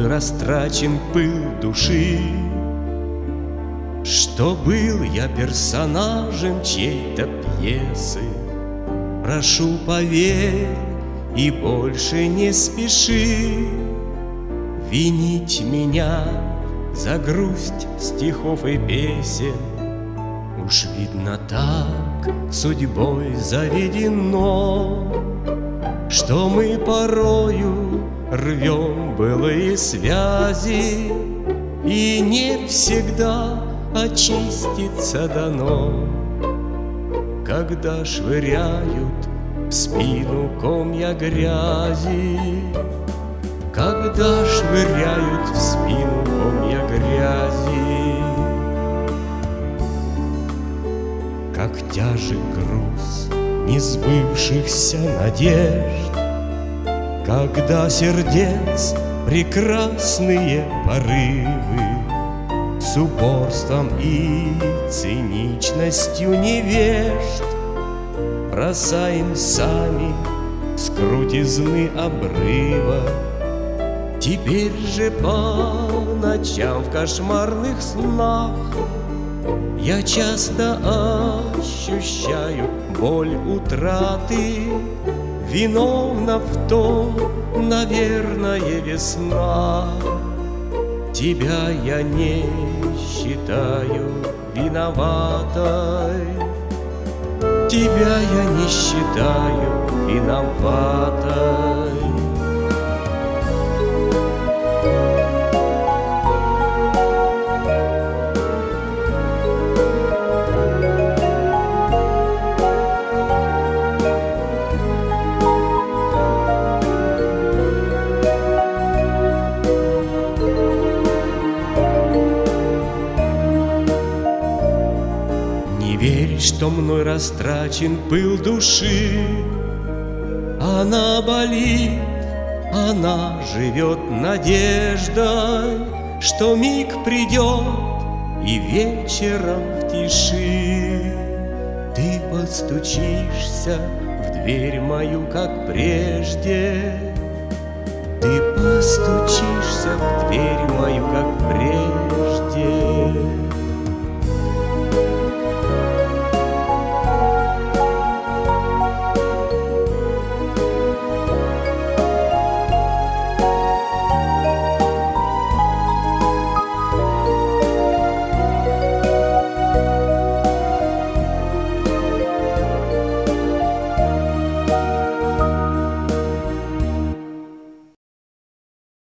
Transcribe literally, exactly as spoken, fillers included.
растрачен пыл души, что был я персонажем чьей-то пьесы. Прошу, поверь и больше не спеши винить меня за грусть стихов и песен. Уж видно так судьбой заведено, что мы порою рвем былые связи, и не всегда очиститься дано, когда швыряют в спину комья грязи, когда швыряют в спину комья грязи. Как тяжек груз несбывшихся надежд, когда сердец прекрасные порывы с упорством и циничностью невежд бросаем сами с крутизны обрыва. Теперь же по ночам в кошмарных снах я часто ощущаю боль утраты. Виновна в том, наверное, весна. Тебя я не считаю виноватой, тебя я не считаю виноватой. Не верь, что мной растрачен пыл души. Она болит, она живет надеждой, что миг придет и вечером в тиши ты постучишься в дверь мою, как прежде. Ты постучишься в дверь мою, как